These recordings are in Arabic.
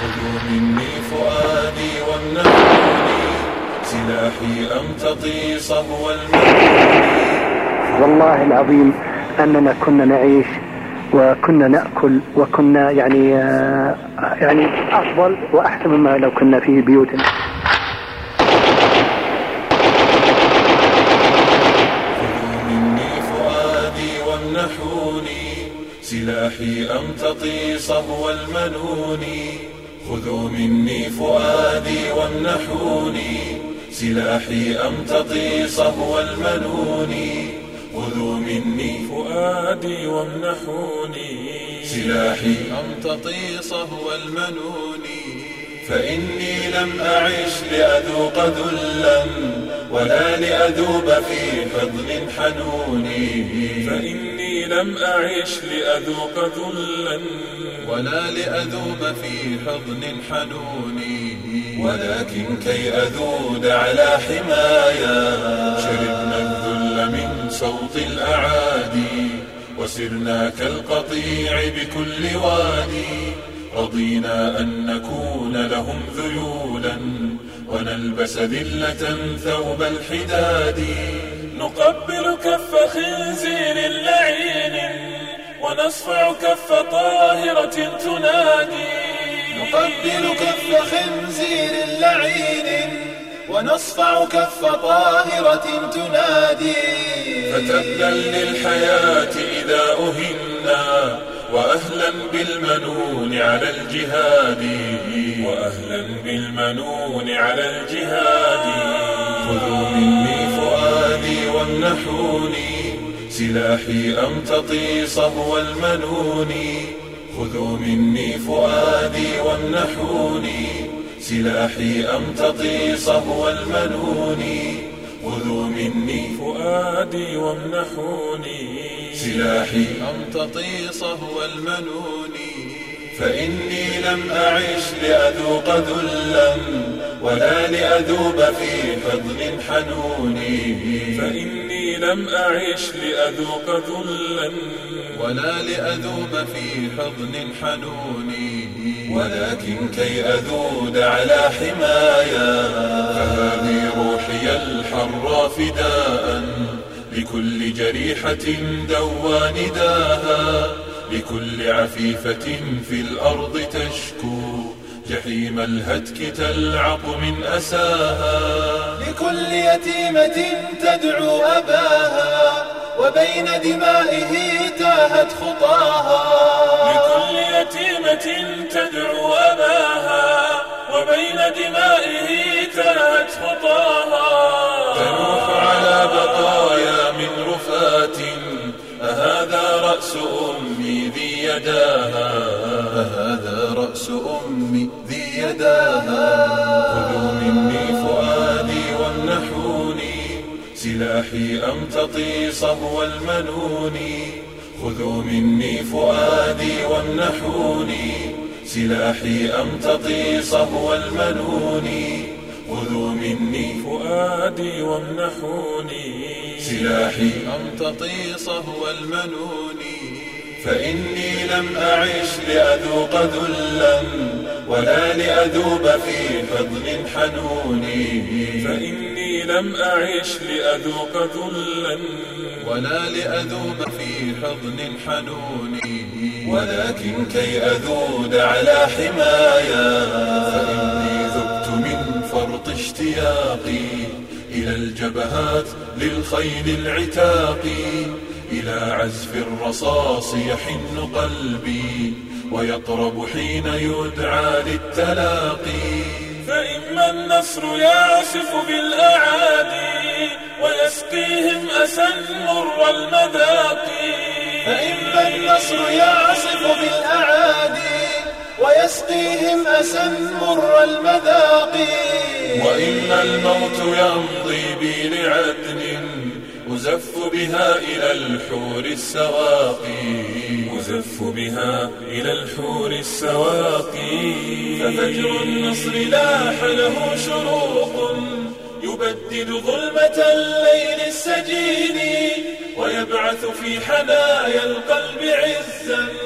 خذوا مني فؤادي وامنحوني سلاحي أمتطي صهو المنون. والله العظيم أننا كنا نعيش وكنا نأكل وكنا يعني أفضل وأحسن مما لو كنا في بيوتنا. خذوا مني فؤادي وامنحوني سلاحي أمتطي صهو المنون. خذوا مني فؤادي وامنحوني سلاحي أمتطي صهو المنون. خذوا مني فؤادي وامنحوني سلاحي أمتطي صهو المنون. فإني لم أعش لأذوق ذلا ولا لأذوب في حضن حنون. فإني لم أعش لأذوق ذلا ولا لأذوب في حضن حنون. ولكن كي أذود على حمايا شربنا الذل من صوت الأعادي وسرنا كالقطيع بكل وادي. رضينا أن نكون لهم ذيولا ونلبس ذلة ثوب الحداد. نقبل كف خنزير لعين ونصفع كف طاهرة تنادي. نقبل كف خنزير لعين ونصفع كف طاهرة تنادي. فتبا للحياة إذا أهنا وأهلا بالمنون على الجهاد. وأهلا بالمنون على الجهاد. خذوا مني فؤادي وامنحوني سلاحي أمتطي صهو المنون. خذوا مني فؤادي وامنحوني سلاحي أمتطي صهو المنون. خذوا مني فؤادي وامنحوني سلاحي أمتطي صهو المنون. فإني لم أعش لأذوق ذلا ولا لأذوب في حضن حنون. فإني لم أعش لأذوق ذلا ولا لأذوب في حضن حنون. ولكن كي أذود على حمايا فهذه روحي الحرى فداء لكل جريحة دوى نداها. لكل عفيفة في الأرض تشكو جحيم الهتك تلعق من أساها. لكل يتيمة تدعو أباها وبين دمائه تاهت خطاها. لكل يتيمة تدعو أباها وبين دمائه تاهت خطاها. تنوح على بقايا من رفات أهذا رأس أمي ذي يداها. أهذا رأس أمي ذي يداها. خذوا مني فؤادي وامنحوني سلاحي أمتطي صهو المنون. خذوا مني فؤادي وامنحوني سلاحي أمتطي صهو المنون. خذوا مني فؤادي وامنحوني سلاحي أمتطي صهو المنون. فإني لم أعش لأذوق ذلا ولا لأذوب في حضن حنون. فإني لم أعش لأذوق ذلا ولا لأذوب في حضن حنون. ولكن كي أذود على حمايا فإني ذبت من فرط اشتياقي إلى الجبهات للخيل العتاق. إلى عزف الرصاص يحن قلبي ويطرب حين يدعى للتلاقي. فإما النصر يعصف بالأعادي ويسقيهم أسى مر المذاق. فإما النصر يعصف بالأعادي ويسقيهم أسى مر المذاق. وإما الموت يمضي بي لعدن أزف بها إلى الحور السواقي. أزف بها إلى الحور السواقي. ففجر النصر لاح له شروق يبدد ظلمة الليل السجين ويبعث في حنايا القلب عزا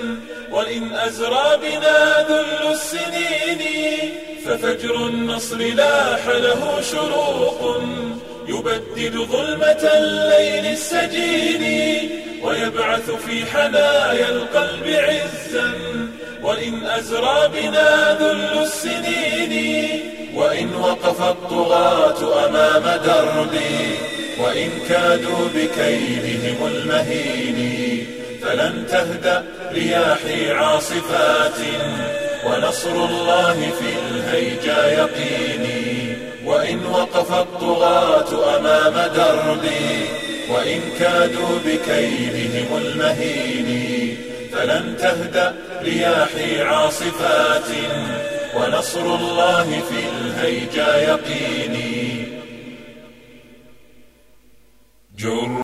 وإن أزرى بنا ذل السنين ففجر النصر لاح له شروق يبدد ظلمة الليل السجين ويبعث في حنايا القلب عزا وإن أزرى بنا ذل السنين وإن وقف الطغاة أمام دربي وإن كادوا بكيدهم المهين فلن تهدأ رياحي عاصفات ونصر الله في الهيجا يقيني وإن وقف الطغاة أمام دربي وإن كادوا بكيدهم المهين فلن تهدأ رياحي عاصفات ونصر الله في الهيجا يقيني.